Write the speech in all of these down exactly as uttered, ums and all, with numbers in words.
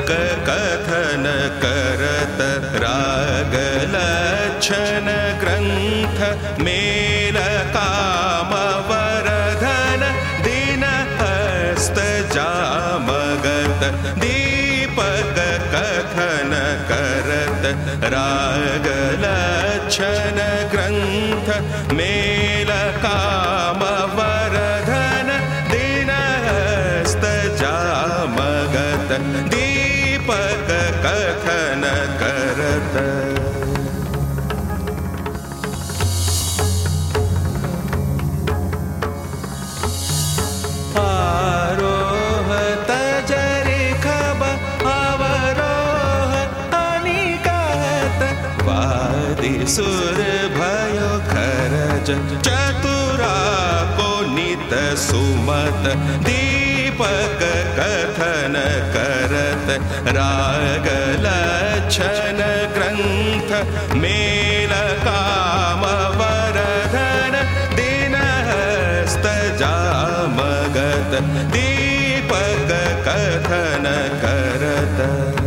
कथन करत राग लक्षण ग्रंथ मेल काम वरधन दिन हस्त जामगत दीपक कथन करत राग लक्षण ग्रंथ मेल काम वरधन दिन हस्त जामगत दीपक कथन करत आरोह तजरि खब अवरोह अनिकहत वादी सुर भयो खरज चतुरा को नित सुमत दीपक कथन करत राग लक्षण ग्रंथ मेल काम वरधन दिन हस्त जामगत दीपक कथन करत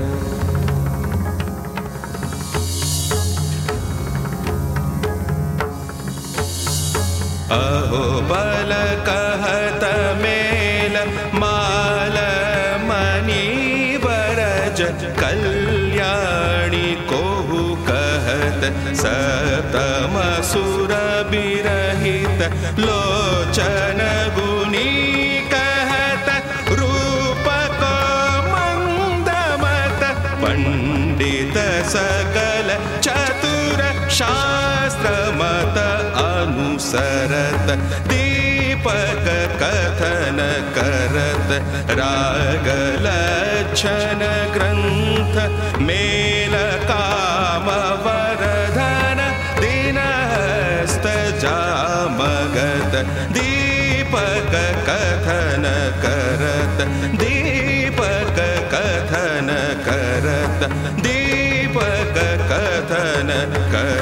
अहो बल कहत मेल माल मणि वरज कल्याणी कोहु कहत सतम सुर बिरहित लोचन गुनी कहत रूप को मंदमत पंडित सकल चतुर शास्त्र मत अनुसरत दीपक कथन करत राग लक्षण ग्रंथ मेल काम वरधन दिन हस्त जामगत दीपक कथन करत दीपक कथन करत दीपक कथन करत